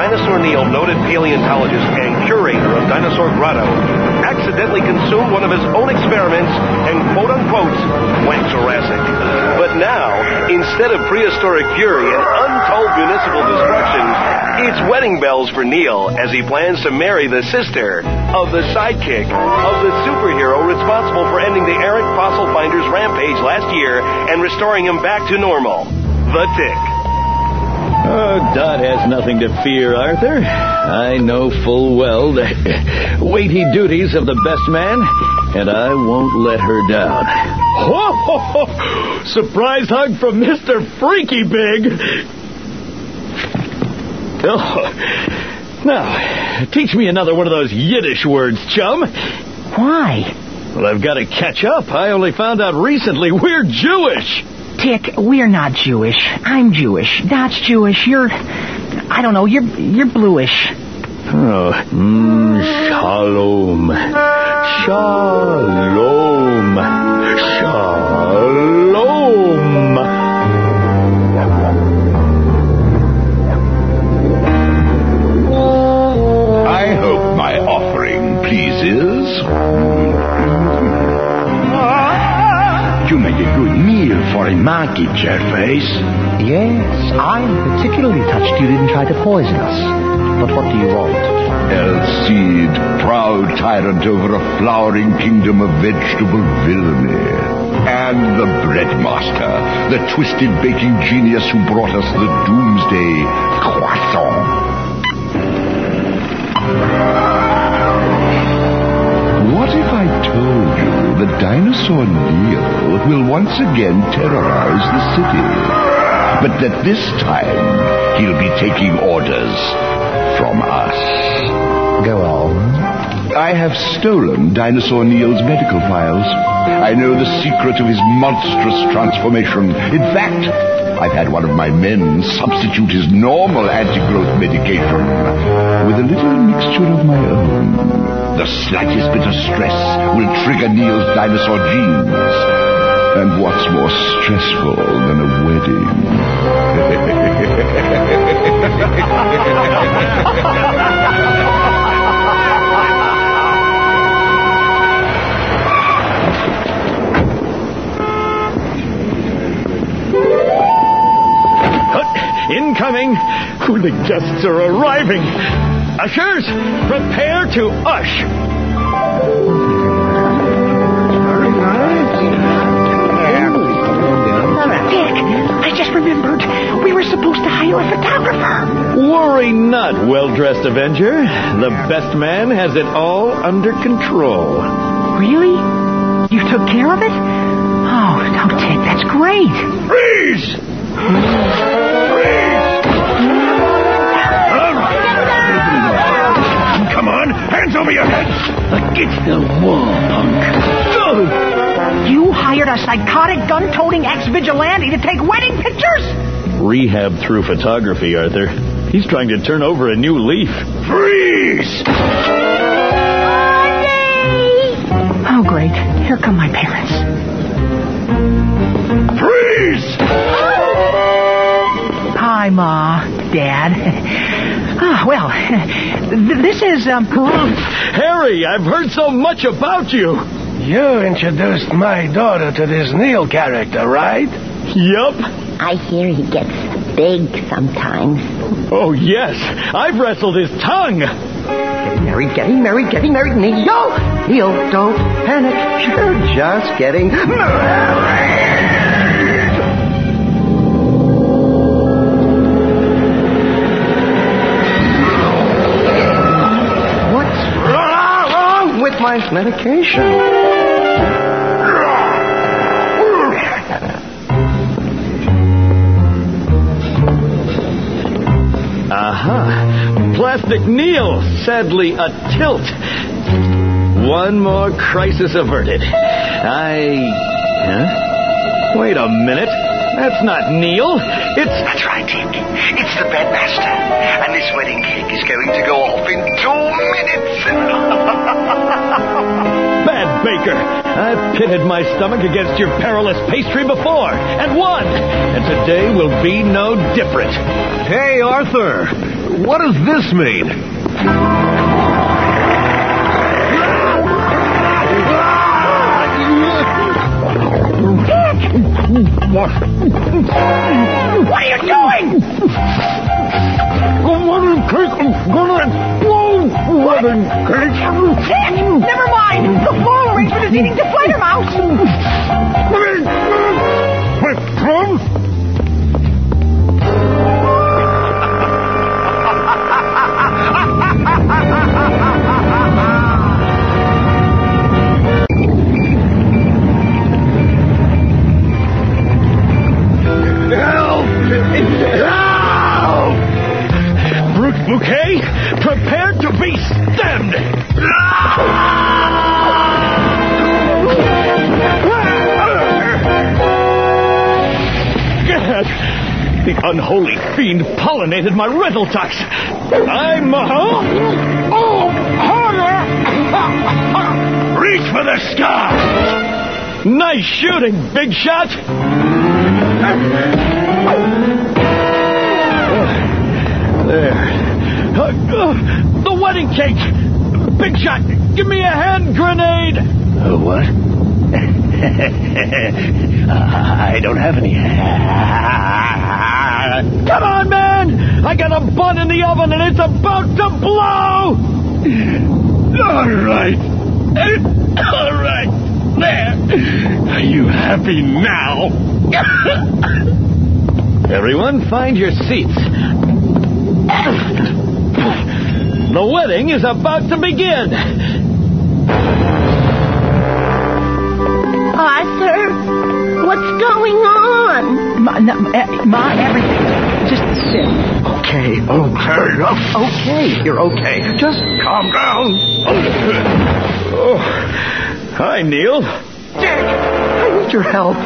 Dinosaur Neil, noted paleontologist and curator of Dinosaur Grotto, accidentally consumed one of his own experiments and, quote-unquote, went Jurassic. But now, instead of prehistoric fury and untold municipal destruction, it's wedding bells for Neil as he plans to marry the sister of the sidekick of the superhero responsible for ending the errant fossil finder's rampage last year and restoring him back to normal, the Tick. Oh, Dot has nothing to fear, Arthur. I know full well the weighty duties of the best man, and I won't let her down. Ho, ho, ho. Surprise hug from Mr. Freaky Big. Oh. Now, teach me another one of those Yiddish words, chum. Why? Well, I've got to catch up. I only found out recently we're Jewish. Tick, we're not Jewish. I'm Jewish. Dot's Jewish. You're bluish. Oh, shalom. Shalom. Shalom. I hope my offering pleases. You make a good meal for a monkey, Chairface. Yes, I'm particularly touched you didn't try to poison us. But what do you want? Elseed, proud tyrant over a flowering kingdom of vegetable villainy. And the breadmaster, the twisted baking genius who brought us the doomsday croissant. What if I told you that Dinosaur Neil will once again terrorize the city, but that this time he'll be taking orders from us? Go on. I have stolen Dinosaur Neil's medical files. I know the secret of his monstrous transformation. In fact, I've had one of my men substitute his normal anti-growth medication with a little mixture of my own. The slightest bit of stress will trigger Neil's dinosaur genes. And what's more stressful than a wedding? Incoming! The guests are arriving! Ushers, prepare to ush! Dick, I just remembered. We were supposed to hire a photographer. Worry not, well-dressed Avenger. The best man has it all under control. Really? You took care of it? Oh, no, Dick, that's great. Freeze! Come on, hands over your heads! Against the wall, punk. You hired a psychotic, gun-toting ex-vigilante to take wedding pictures? Rehab through photography, Arthur. He's trying to turn over a new leaf. Freeze! Oh, great. Here come my parents. Freeze! Hi, Ma, Dad. Well, this is, Harry, I've heard so much about you. You introduced my daughter to this Neil character, right? Yup. I hear he gets big sometimes. Oh, yes. I've wrestled his tongue. Getting married. Neil, don't panic. You're just getting married. With my medication. Aha. Plastic Neil, sadly a tilt. One more crisis averted. Wait a minute. That's not Neil. That's right, Dick. It's the bedmaster. And this wedding cake is going to go off in 2 minutes. Bad Baker. I've pitted my stomach against your perilous pastry before, and won. And today will be no different. Hey, Arthur, what does this mean? What are you doing? Wedding cake, I'm gonna explode. Wedding cake. Dick, never mind. The floral arrangement is eating the fighter mouse. With crumbs? Bouquet, prepare to be stemmed! Gad, the unholy fiend pollinated my rental tux. I'm harder! Reach for the sky! Nice shooting, big shot! There. The wedding cake! Big shot! Give me a hand grenade! What? I don't have any. Come on, man! I got a bun in the oven and it's about to blow! All right. There. Are you happy now? Everyone, find your seats. The wedding is about to begin. Arthur, what's going on? Ma, everything. Just sit. Okay. Okay, you're okay. Just calm down. Oh. Hi, Neil. Dick, I need your help.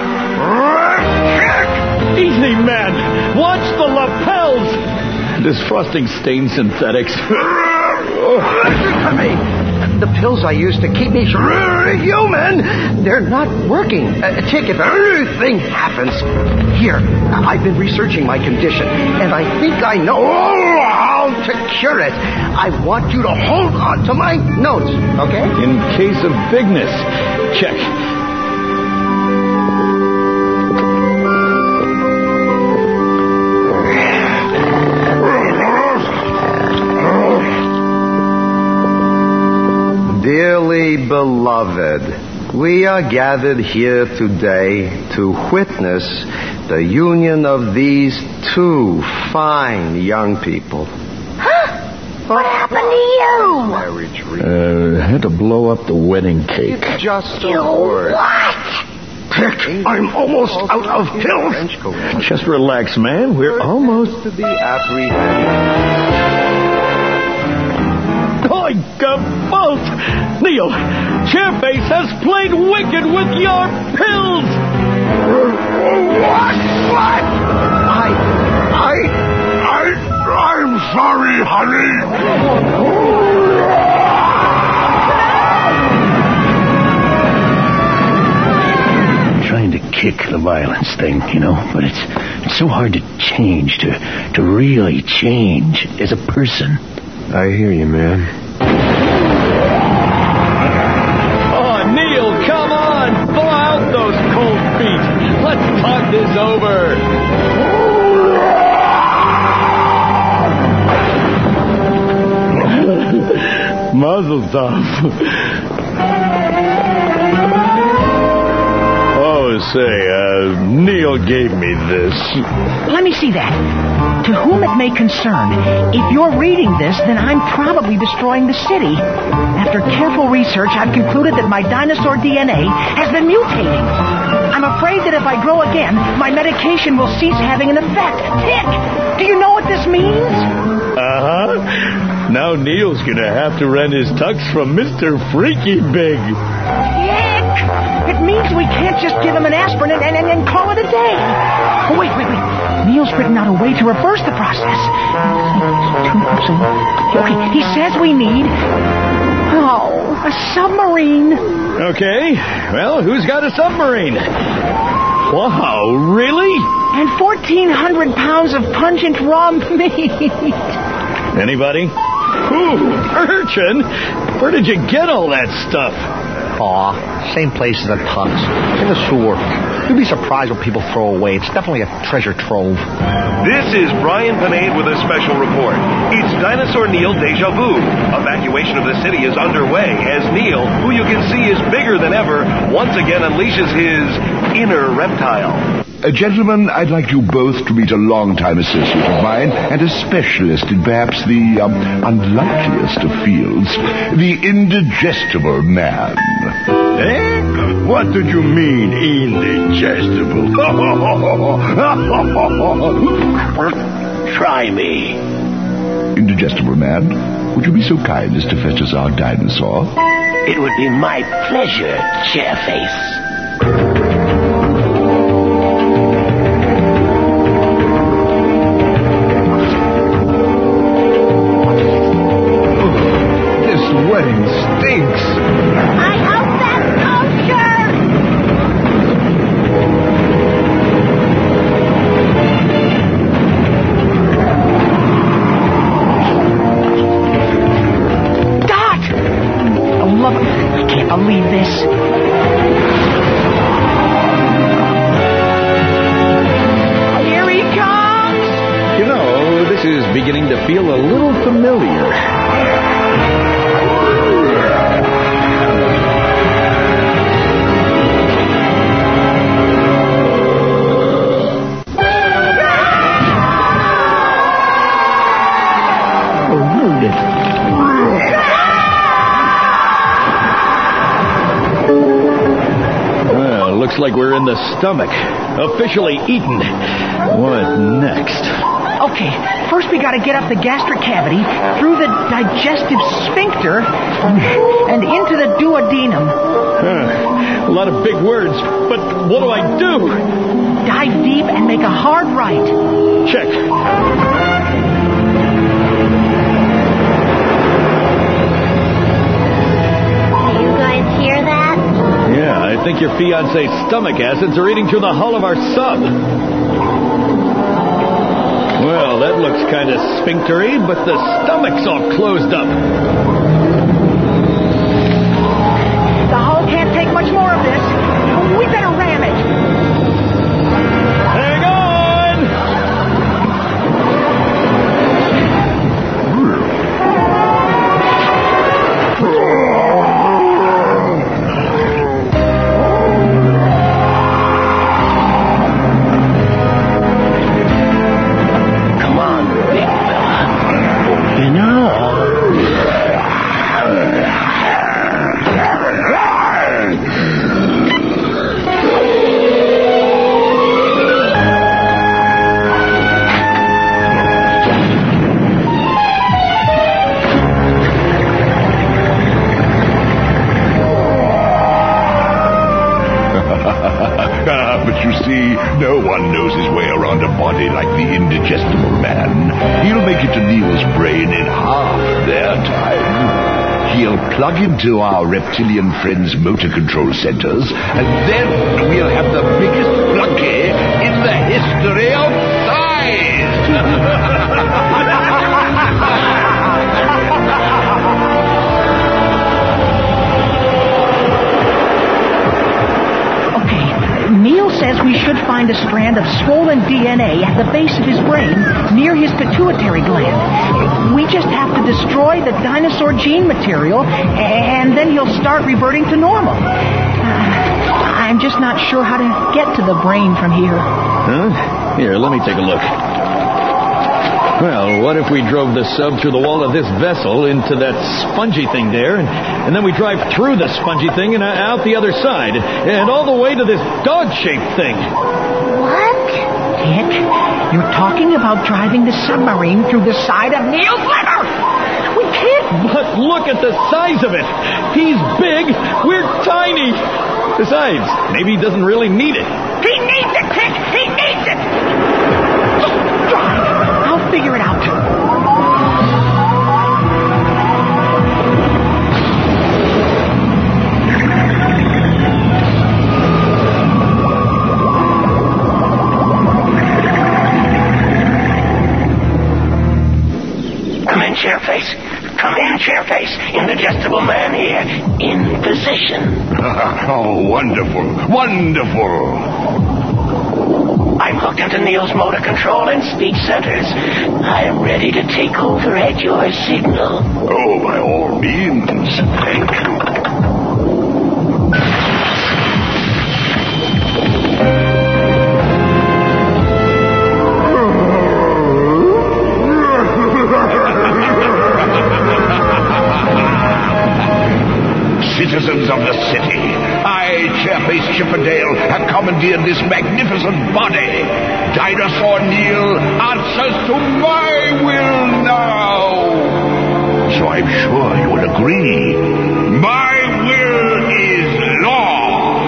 Easy, man. Watch the lapels. This frosting stain synthetics. The pills I used to keep me human, they're not working. Tick, if anything happens... Here, I've been researching my condition, and I think I know how to cure it. I want you to hold on to my notes, okay? In case of bigness. Check. Dearly beloved, we are gathered here today to witness the union of these two fine young people. What happened to you? Marriage Had to blow up the wedding cake. just You a word. what? Dick, I'm almost out of pills. Just relax, man. We're almost... to be apprehended. I bolt! Neil, Chairface has played wicked with your pills! What? I'm sorry, honey. Trying to kick the violence thing, but it's so hard to change, to really change as a person. I hear you, man. Oh, Neil, come on! Thaw out those cold feet! Let's talk this over! Mazel tov. Oh, say, Neil gave me this. Let me see that. To whom it may concern, if you're reading this, then I'm probably destroying the city. After careful research, I've concluded that my dinosaur DNA has been mutating. I'm afraid that if I grow again, my medication will cease having an effect. Tick! Do you know what this means? Uh-huh. Now Neil's gonna have to rent his tux from Mr. Freaky Big. Tick! It means we can't just give him an aspirin and call it a day. Oh, wait. Neil's written out a way to reverse the process. Okay, he says we need Oh, a submarine. Okay, well, who's got a submarine? Wow, really? And 1,400 pounds of pungent raw meat. Anybody? Ooh, urchin? Where did you get all that stuff? Aw, same place as the Tux. In the sewer. You'd be surprised what people throw away. It's definitely a treasure trove. This is Brian Pinade with a special report. It's Dinosaur Neil Deja Vu. Evacuation of the city is underway as Neil, who you can see is bigger than ever, once again unleashes his inner reptile. Gentlemen, I'd like you both to meet a longtime associate of mine and a specialist in perhaps the unlikeliest of fields, the indigestible man. Eh? What did you mean, indigestible? Try me. Indigestible man, would you be so kind as to fetch us our dinosaur? It would be my pleasure, Chairface. Wedding stinks. I hope that's kosher. Dot! Oh, look, I can't believe this. Here he comes. You know, this is beginning to feel a little familiar. Well, looks like we're in the stomach. Officially eaten. What next? Okay, first we gotta get up the gastric cavity, through the digestive sphincter, and into the duodenum. A lot of big words, but what do I do? Dive deep and make a hard right. Check. You guys hear that? Yeah, I think your fiancé's stomach acids are eating through the hull of our sub. Well, that looks kind of sphinctery, but the stomach's all closed up. The hull can't take much more of this. We better ram it. Hang on! Come on, big fella. Open up. But you see, no one knows his way around a body like the indigestible man. He'll make it to Neil's brain in half their time. He'll plug into our reptilian friends' motor control centers, and then we'll have the biggest flunky in the history of science. Neil says we should find a strand of swollen DNA at the base of his brain near his pituitary gland. We just have to destroy the dinosaur gene material, and then he'll start reverting to normal. I'm just not sure how to get to the brain from here. Huh? Here, let me take a look. Well, what if we drove the sub through the wall of this vessel into that spongy thing there, and then we drive through the spongy thing and out the other side, and all the way to this dog-shaped thing? What? Dick, you're talking about driving the submarine through the side of Neil's liver! We can't... But look at the size of it! He's big, we're tiny! Besides, maybe he doesn't really need it. He needs it, Dick! He needs it! Drive! I'll figure it out. indigestible man here in position. Oh, wonderful, wonderful. I'm hooked into Neil's motor control and speech centers. I am ready to take over at your signal. Oh, by all means. Thank you. Citizens of the city, I, Chairface Chippendale, have commandeered this magnificent body. Dinosaur Neil answers to my will now. So I'm sure you will agree. My will is law.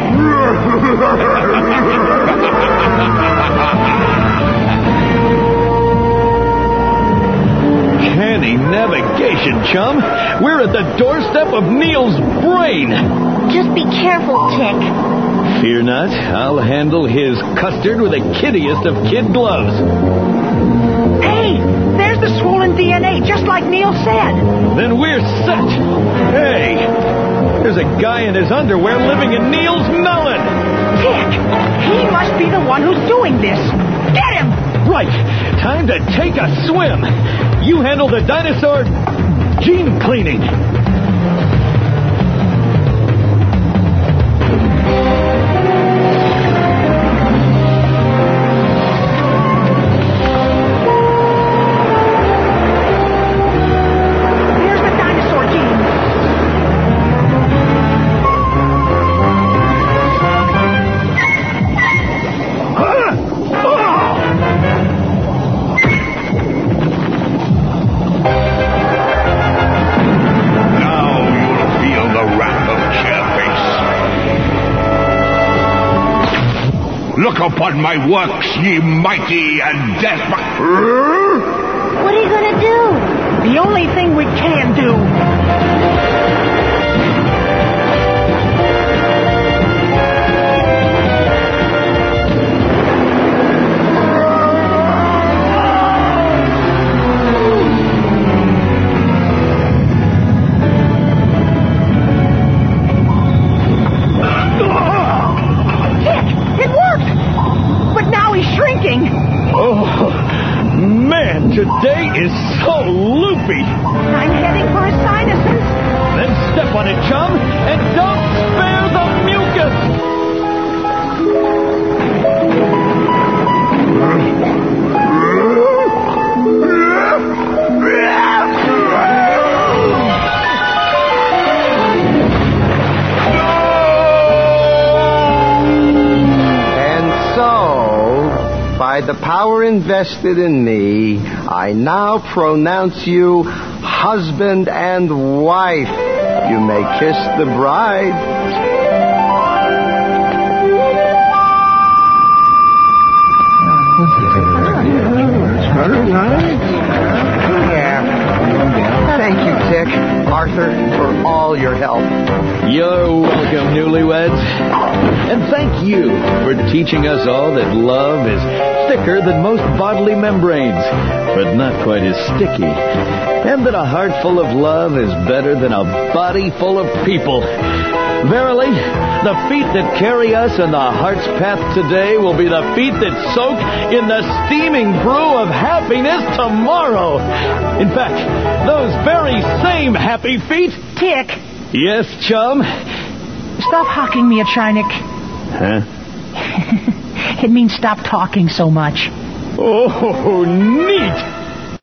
Canny navigation, chum. We're at the doorstep of Neil's brain. Just be careful, Tick. Fear not. I'll handle his custard with the kiddiest of kid gloves. Hey, there's the swollen DNA, just like Neil said. Then we're set. Hey, there's a guy in his underwear living in Neil's melon. Tick, he must be the one who's doing this. Get him! Right. Time to take a swim. You handle the dinosaur gene cleaning. Here's the dinosaur gene. Look upon my works, ye mighty and desperate. What are you going to do? The only thing we can do. Oh, man, today is so loopy. I'm heading for his sinuses. Then step on it, chum, and don't spare the mucus. By the power invested in me, I now pronounce you husband and wife. You may kiss the bride. Thank you, Tick, Arthur, for all your help. You're welcome, newlyweds. And thank you for teaching us all that love is thicker than most bodily membranes, but not quite as sticky. And that a heart full of love is better than a body full of people. Verily, the feet that carry us on the heart's path today will be the feet that soak in the steaming brew of happiness tomorrow. In fact, those very same happy feet... Tick. Yes, chum? Stop hocking me a Chinik. Huh? It means stop talking so much. Oh, neat.